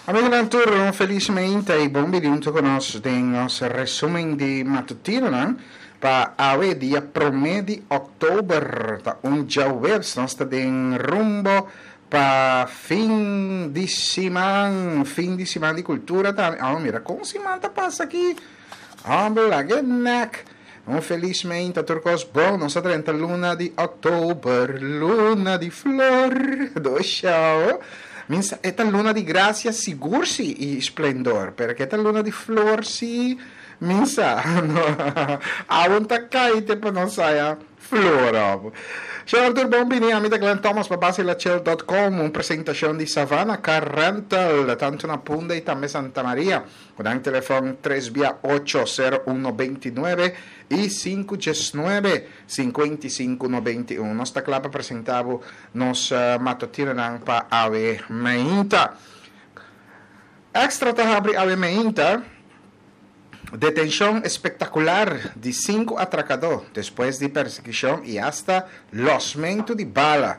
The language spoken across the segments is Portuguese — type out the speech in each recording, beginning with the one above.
Amigo del turno, felicemente e buon venuto con nos in nostro resumen di mattutino, no? Pa ave dia prome di oktober, ta un jauver, nós sta den rumbo pa fim di semana di cultura, tá? Ah, mira, como se manta passa aqui? Ah, belaga neck. Felizmente, turcos bom, nossa 30 luna di oktober, luna di flor, do show. Minsa, esta luna di grazia sigursi e splendor, perché esta luna di flor si, minsa, no, a un takkaite pa non saia flor. Ciao Arthur Bombini, amica Glenn Thomas, babasilacel.com, un presentazione di Savannah Car Rental, tanto una punta di Tamme Santa Maria, con anche telefono 3 via 80129 e 519 5591. Nostra clapa presentavo nos mattutino pa ave meinta. Extra tahabri ave meinta. Detención espectacular de 5 atracadores después de persecución y hasta losmento de bala.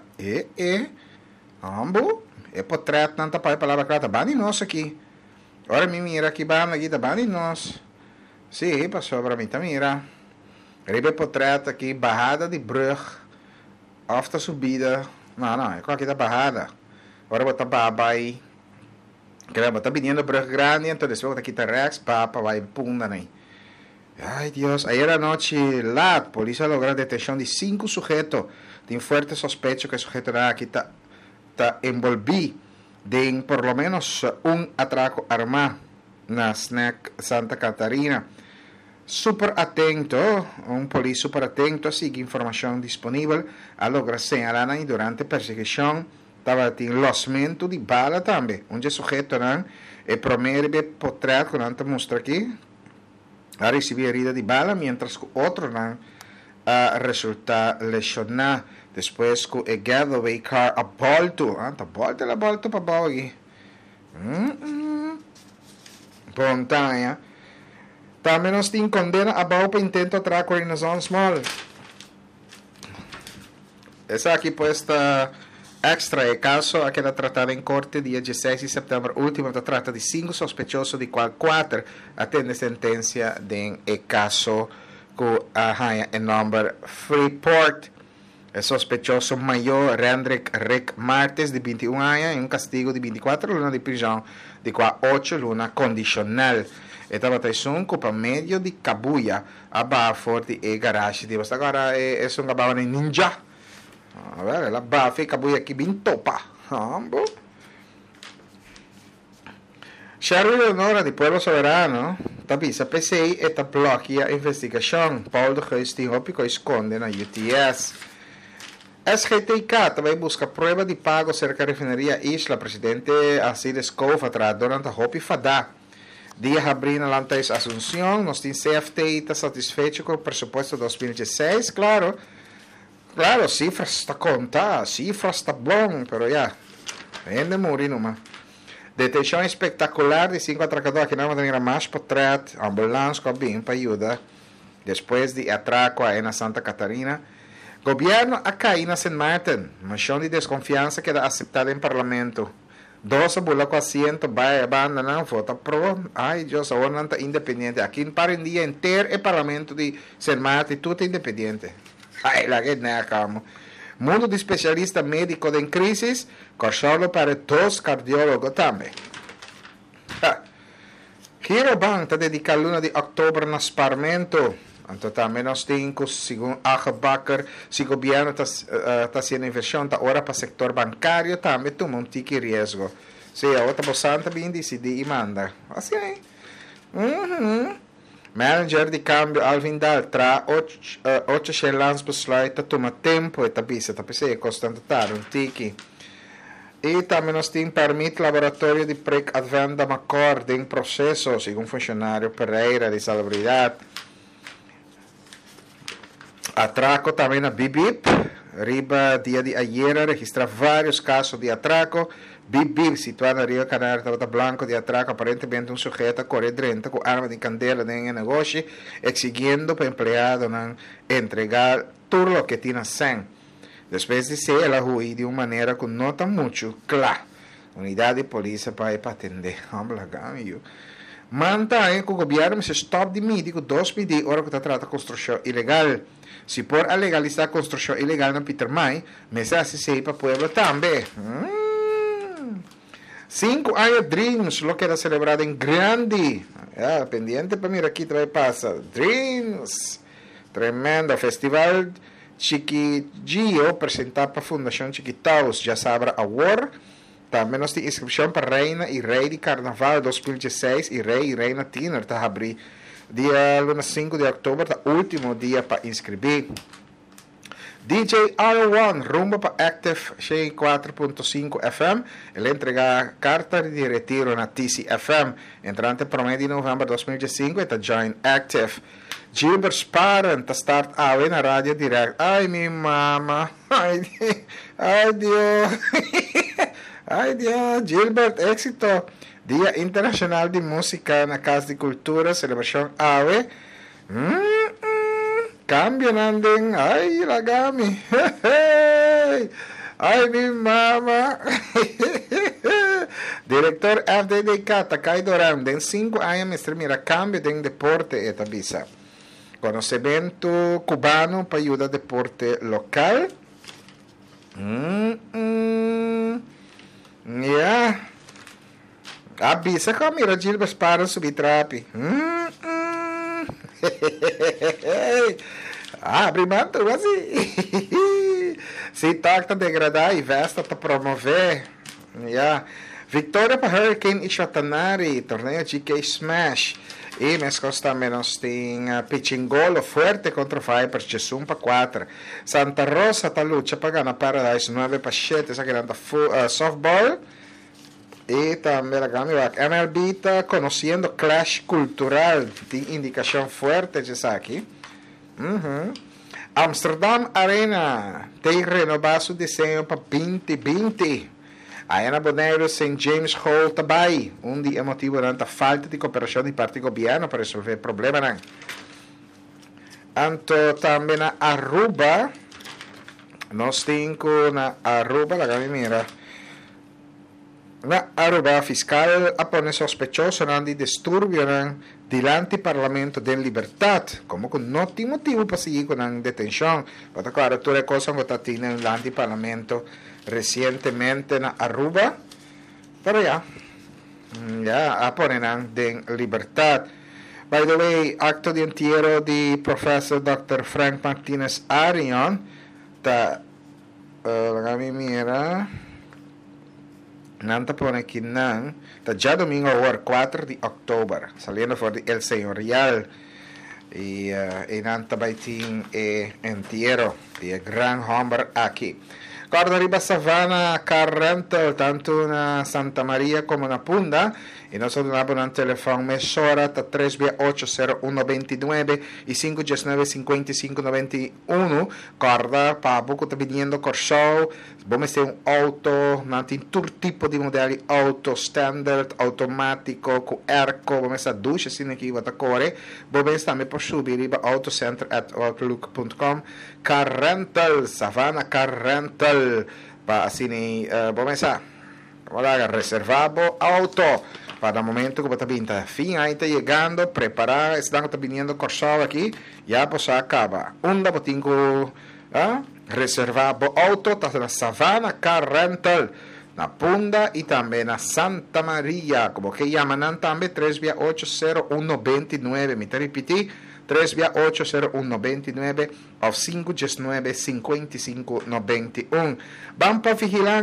Ambo, potret tanta palavra clara, bani nos aqui. Ora me mira aqui, bani nos. Sim, passou para mim, tá mira. Ribe potret aqui, barrada de brug, after subida. Não, é aqui da barrada. Ora botar babai. Caramba, está viniendo brug grande, entonces luego aquí está Rex, papa, va y punda, ¿no? Ay, Dios, ayer anoche la policía logró detención de 5 sujetos de un fuerte sospecho que el sujeto era aquí está envolvido de por lo menos un atraco armado en la snack Santa Catarina. Super atento, un policía super atento, así que información disponible a lograr señalar durante persecución. Estava em losmento de bala também. Onde o sujeito é primeiro potreado, quando mostra aqui, a receber herida de bala, mientras que o outro resulta lesionado. Depois que o gado veio a volta. Tá volta para baixo aqui. Pontanha. Também nós temos condena a baixo para intento atraco em zona small. Essa aqui posta extra é caso a que era tratada em corte dia 16 de setembro último, trata de 5 sospechosos, de qual 4 atende sentença de caso com a nome Freeport. O sospechoso maior Rendrik Rick Martes, de 21 anos, em um castigo de 24 lunas de prisão, de qual 8 lunas condicional. Estava traição culpa meio de Kabuya, abaixo de garagem. Agora é um gabawa ninja. A ver, la baffi che poi qui bin topa. Charlie Leonora di Pueblo Soberano, tapisa PCI e blocchia investigazione. Paul de Geus die hopico esconde na UTS. SGTK também busca prova de pago cerca da refineria Isla. Presidente Alcides Couva traz durante a hopi fada. Dia abrindo lantais Assunção, nós temos CFT está satisfeito com o pressuposto 2016, claro. Claro, cifras está contada, cifras está bom, pero ya, vende morir nomás. Detenção espetacular de 5 atracadores que não vão mais potret, ambulância com bem para ajudar. Depois de atraco na Santa Catarina, governo a cair na St. Martin, moção de desconfiança que é aceitada em parlamento. 12 bula com assento, vai abandonar, vota pro. Ai, Deus, agora não está independente. Aqui para o dia inteiro é parlamento de St. Martin, tudo é independente. Ai, la que necamo. Mundo de especialista médico em crise, consolo para todos cardiólogos também. Girobank está dedicado a luna de outubro no sparmento. Então também nós temos, segundo Agebakker, se o governo está sendo inversão, está hora para o setor bancário, também toma um tique risco. Se a outra bolsa também decide e manda. Assim. Manager de câmbio Alvin Dal tra 8 shellans besluit toma tempo e tabisa é constante tar um tiki. E também nós temos permite laboratório de pré-advenda macor em processo, segundo funcionário Pereira de salubridade. Atraco também na Bibip. Riba dia de ayer registra vários casos de atraco. Bibip, situado na Rio Canário, Tabata Blanco, de atraco, aparentemente um sujeito corre dentro com arma de candela em negócio, exigindo para o empregado entregar tudo o que tinha sem. Depois de ser, ela ruí de uma maneira que não está muito clara. unidade de polícia para atender. Vamos lá, amigo. Manta que o governo se stop de medir com 2 medidas hora que trata construção ilegal. Se por a legalizar construção ilegal na Peter May, mas assim sei para o povo também. 5 anos Dreams, lo que era celebrado em grande. Pendiente para mira aqui também passa. Dreams. Tremendo. Festival Chiquigio, apresentado para a Fundação Chiquitaus, já sabe Award. Também nós temos inscrição para Reina e Rei de Carnaval 2016 e Rei e Reina Tiner, está abrir dia 5 de outubro, tá último dia para inscrever. DJ R1 rumbo para Active 4.5 FM. Ele entrega carta de retiro na TC FM. Entrante promedio de novembro 2015 está Join Active. Gilbert Sparren está start awe na rádio direct. Ai, minha mama. Ai, Deus. Ai, Deus. Gilbert, éxito. Dia Internacional de Música na Casa de Cultura, celebração awe. Cambio nanding. Ay, lagami. Ay, mi mama. Director FDDK, Takay Doran, den 5 años me mira cambio de deporte esta visa. Conocimiento cubano para ayudar deporte local. Yeah. Avisa que mira Gilbert para subir trapi. Primanto, assim. Se toca degradar e vesta para promover. Yeah. Vitória para Hurricane Ixotanari, torneio GK Smash. E mes costa menos tem Pichingolo forte contra o Vipers, Jesum para 4. Santa Rosa tá luta para ganhar Paradise 9 para 7, essa grande softball. E também a Gamiwak MLB está conhecendo clash cultural, tem indicação forte disso aqui. Amsterdam Arena tem renovado seu desenho para 2020. A Ana Boneiro St. James Hall também, dia emotivo durante a falta de cooperação de parte do governo para resolver o problema. Anto também na Aruba, nós temos na Aruba, la mira. Na Aruba, fiscal apone sospechoso de disturbio dilante Parlamento de Libertad, como que não tem motivo para seguir com a detenção. Mas claro, toda coisa que está tendo dilante Parlamento recientemente na Aruba, pero ya aponen de Libertad. By the way, acto de entierro de Professor Dr. Frank Martinez Arion, mira. Nanta pone aquí ya domingo 4 de octubre, saliendo por el señorial y Nanta baitín entierro de gran hombre aquí. Corda arriba Savana car rental, tanto na Santa Maria como na Punda, e nós donamos um telefone mesora, tá 3680129 e 5195591, corda, para pouco tá pedindo corsol, vamos ter auto, não tem todo tipo de modelo, auto standard, automático, com erco, vamos ter ducha, assim aqui, vou core, vamos também por subir, autocenter@outlook.com, car rental, Savana car rental, para assim, vamos a reservamos auto para el momento que está pinta fin ahí está llegando preparar están viniendo corsado aquí ya pues acaba botinco reservamos auto está en la Savana Car Rental na Punda y también na Santa María como que llaman también 3680129 me te repetí 3680129 o 5195591 vamos para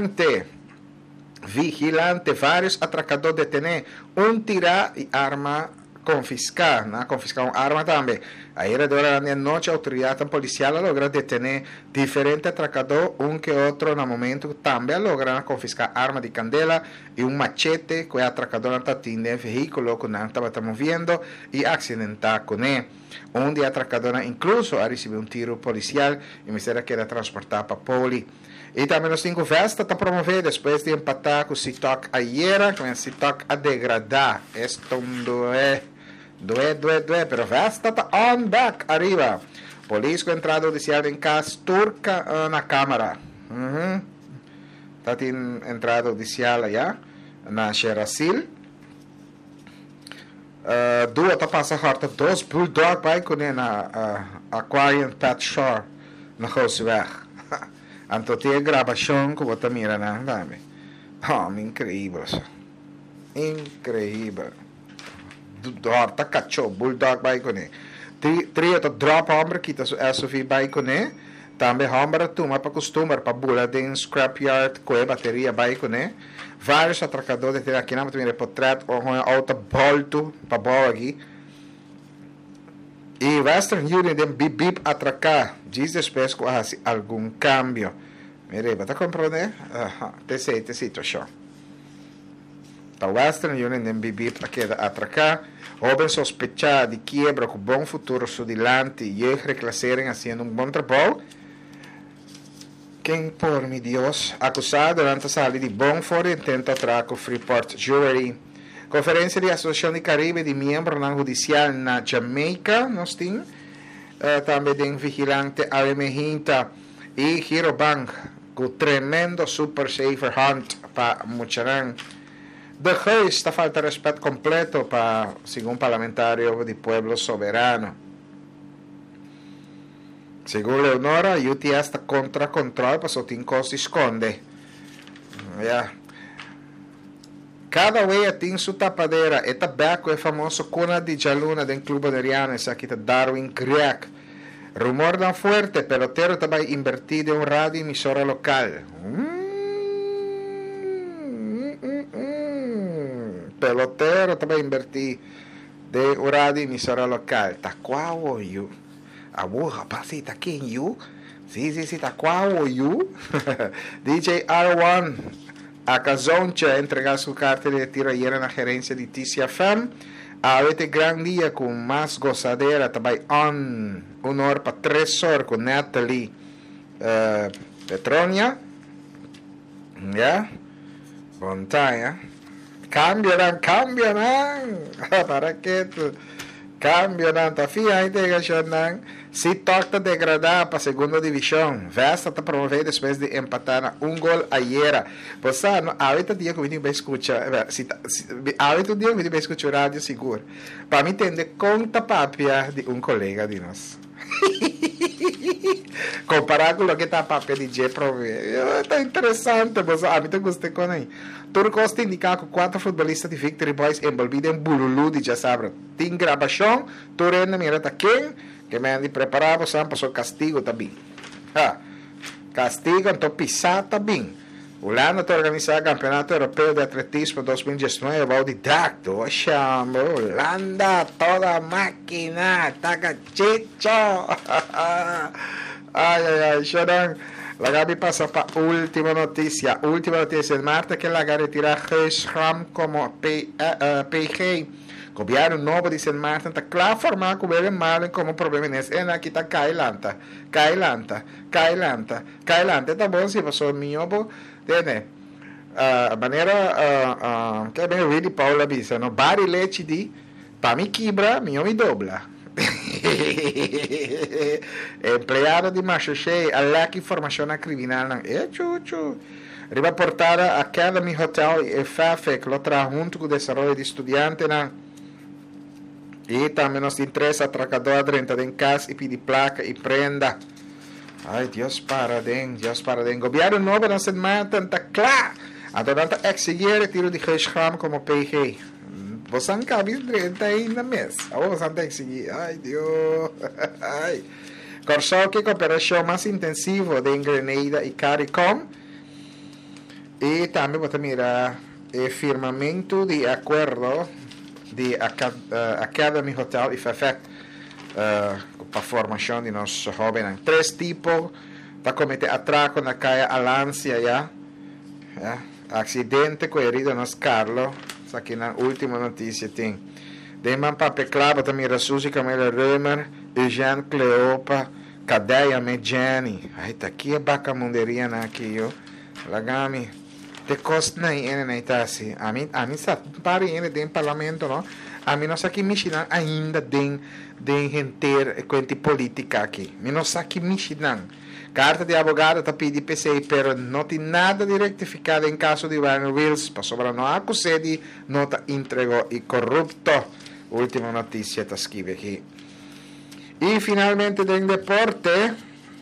vigilante, vários atracadores detêm, tirar e arma confiscar, né? Confiscar uma arma também. Aí, durante a noite, a autoridade policial logra deter diferentes atracadores, que outro, no momento, também logra confiscar arma de candela e machete que o atracador está tendo em veículo que não estava movendo e acidentar com ele. Dia a atracadora, incluso, a receber tiro policial e me será que era transportado para poli. E também nós temos Vesta está promover depois de empatar com o Citok ayer, com o Citok a degradar. Esto doe, pero Vesta está on back, arriba. Polícia com entrada judicial em casa turca na Câmara. Está em entrada oficial já, na Xerasil. Duas tá passa harta dos bulldog bij kunnen na Aquarium Pet Shore na Houseweg. Anto tem gravação que você mira na dame. Incrível. Incrível. Harta cachorro bulldog bij kunnen. Tri to drop hombre kita su SUV bij kunnen. Também hombre tuma para costume para bula den scrapyard com bateria bij kunnen. Vários atracadores têm aqui na minha portrait ou uma auto bolto para boa aqui. E Western Union tem bip atracar. Diz depois que há algum cambio. Mire, ¿está compreender? Te situação. A Western Union tem bip aqui atracar. Joven sospechar de quiebra com bom futuro sudilante e reclassarem haciendo bom trabalho. Quem, por mi Deus, acusado durante a saída de Bonford intenta atraco Freeport Jewelry. Conferência de Associação de Caribe de membro na judicial na Jamaica, nós temos. Também tem vigilante Alemejinta e Girobank, com tremendo super safer hunt para Mucharan. De reis, está falta respeito completo para, segundo parlamentário de Pueblo Soberano. Segundo Leonora, UTS está contra controle, para só tem que se esconde. Cada vez tem sua tapadeira. Esta beco é famoso cuna de Jaluna do Clube de Rianes, aqui está Darwin Criac. Rumor não forte, pelotero também invertido em um rádio emissora local. Pelotero também invertido em um rádio emissora local. Tá qual you? Rapaz, tá quem you? Sim, tá qual you? DJ R1 a Cazoncha entregar sua carta de tiro ayer na gerência de TCFM. A este gran dia com mais gozadera também honor para 3 horas com Natalie Petronia. Bom time, Cambiarán. Para que tu cambiarán, tá fia aí de gachonan. Se toca degradar para a segunda divisão, Vesta está promovendo depois de empatar gol ayer. Você, ahorita dia que eu vim escutar, ahorita dia que eu vim escutar rádio seguro, para me entender conta papia de colega de nós. Comparar com o que está a papia de J prover. Está interessante, mas a mim eu gostei com ele. Turcos tem indicado que 4 futbolistas de Victory Boys envolvidos em bululu de Jasabra. Tem gravação, Turena mira tá quem? Que me han preparado, pasó castigo também. Castigo, então pisar também. Holanda está organizando o Campeonato Europeu de Atletismo 2019, Baudidacto. Holanda, toda máquina, taca chicho. Ai, chorão. La Gaby passa para a última notícia. Última notícia de Marta que la Gaby retira Hirschham como PG. Governo novo de San Martin está claro formado que o mal como problema nesse. E aqui está Kailanta. Está bom se você me ouve. Entende? A maneira que é bem ouvir de Paula Bisa. No bar e leite de para me quebra, me dobla. Empleado de Machuche, alaque informação criminal. Chuchu. Riba portada Academy Hotel e FAFEC, lo tra junto com o desenvolvimento de estudiantes. E também nos interessa atracador dentro de casa e pedir placa e prenda. Ai, Deus para den. Governo novo na semana está claro. Adorante exigir tiro de Hirschham como PG. Você não cabe 30 ainda mês. Você não tem que seguir. Ai, Deus. Ai. Corsou que cooperação mais intensiva de Grenada e CARICOM. E também vou mirar o firmamento de acordo de Academy Hotel e FAFEC para a formação de nossos jovens. 3 tipos para cometer atraco na calle Alancia já. Acidente com herido nos Carlos. Aqui na última notícia tem. Deman Pape Clava também Rasusi Camila Römer, Eugene Cleopa, Cadeia Medjani. Aí tá aqui a bacamunderia aqui, ó. Lagami. te costa na itasi. A mim sa pari ene den parlamento, no? A mim não sa que Michigan ainda den renter quanti politica aqui. Mi não sa que Michigan. Carta de abogado está pedindo PCI, pero não tem nada de rectificado em caso de Ryan Wills. Para não acusar de nota entregou e corrupto. Última notícia está escrita aqui. E finalmente, den deporte.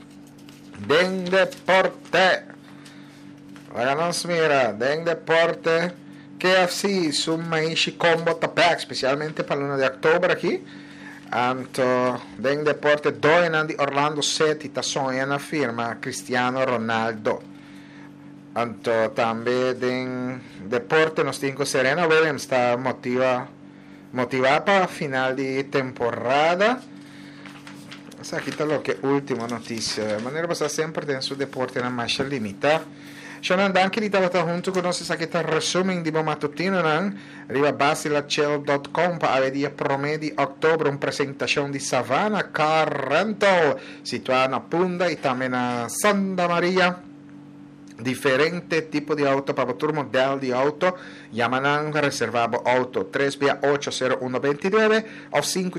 Olha, nós mira, den deporte. KFC, summa ishi combo tapac, especialmente para o luna de outubro aqui. Anto, den deporte doinan di Orlando City ta sonha firma Cristiano Ronaldo. Anto, também den deporte nos tinco Serena Williams está motivada para final de temporada. Essa aqui está lo que última notícia. De maneira você sempre tem seu deporte na marcha limita. Shonan anche di tavata junto con nostri sacchetta resumen di mattutino nan arriva basilacel.com para avere promedi ottobre un presentazione di Savannah Car Rental situata a Punta e também na Santa Maria. Differente tipo di auto per il modello di auto Yamanan reservavo auto 3BA80129 o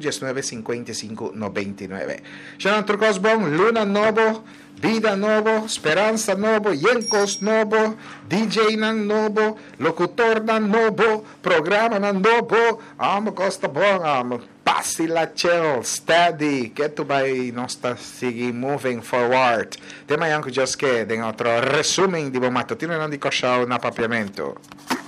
5195599. C'è un altro cosa buono, Luna Novo, Vida Novo, Speranza Novo, Yenkos Novo, DJ Nan Novo, Locutor Nan Novo, Programa Nan Novo, amo costa bom, amo passi la chill, steady, che tu vai non sta sigi moving forward. Tema anche già che den altro resumen di mattutino non di cosciao na papiamento.